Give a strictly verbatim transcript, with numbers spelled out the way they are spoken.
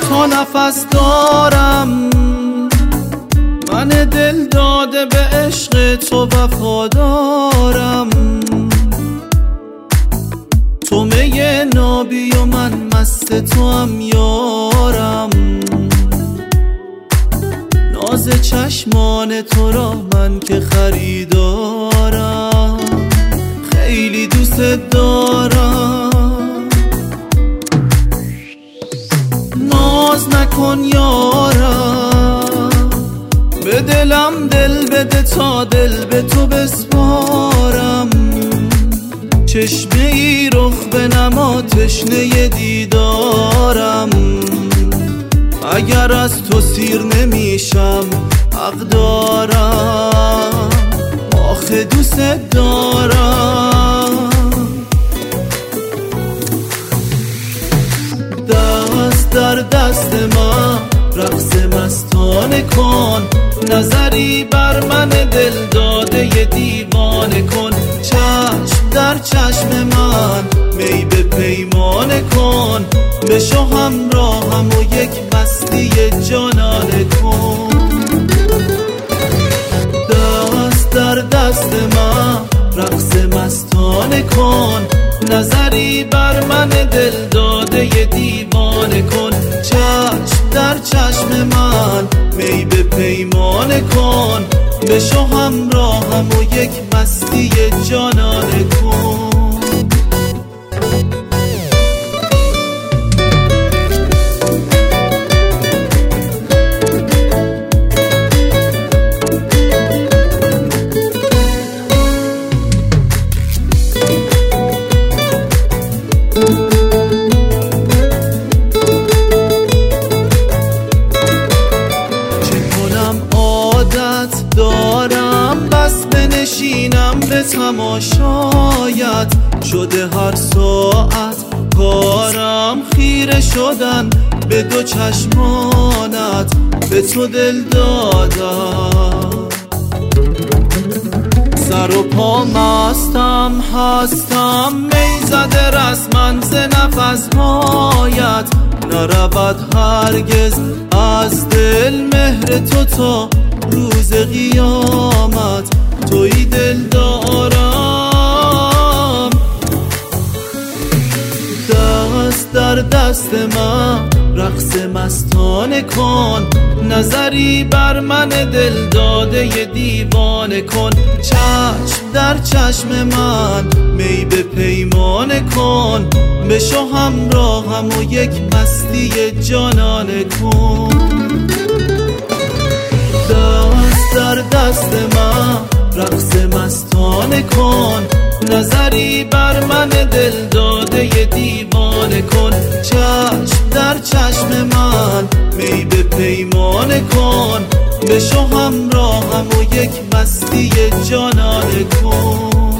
تا نفس دارم، من دل داده به عشق تو وفادارم. تو می نابی و من مست تو هم یارم، ناز چشمان تو را من که خریدارم، خیلی دوست دارم. ناز نکن یارم، به دلم دل بده تا دل به تو بسپارم. چشمه ای رخ به نما تشنه دیدارم، اگر از تو سیر نمیشم حق دارم، آخه دوست دارم. دست در دست من رقص مستانه کن، نظری بر من دل داده ی دیوانه کن. چشم در چشم من می به پیمانه کن، بشو همراهم و یک مستی جانانه کن. دست در دست من رقص مستانه کن، نظری بر من دل داده ی دیوانه کن. چشم در چشم من می به پیمانه کن، بشو همراهم و یک مستی جانانه کن. دارم بس بنشینم به تماشایت، شده هر ساعت کارم خیره شدن به دو چشمانت، به تو دل دادم. سر و پا مستم هستم، می زده رسمن ز نفسهایت، نرود هرگز از دل مهر تو تا روز قیامت. توی دل دارم، دست در دست من رقص مستانه کن، نظری بر من دل داده ی دیوانه کن. چشم در چشم من می به پیمانه کن، بشو همراهم و یک مستی جانانه کن. دست در دست من رقص مستانه کن، نظری بر من دل داده ی دیوانه کن. چشم در چشم من می به پیمانه کن، بشو همراهم و یک مستی جانانه کن.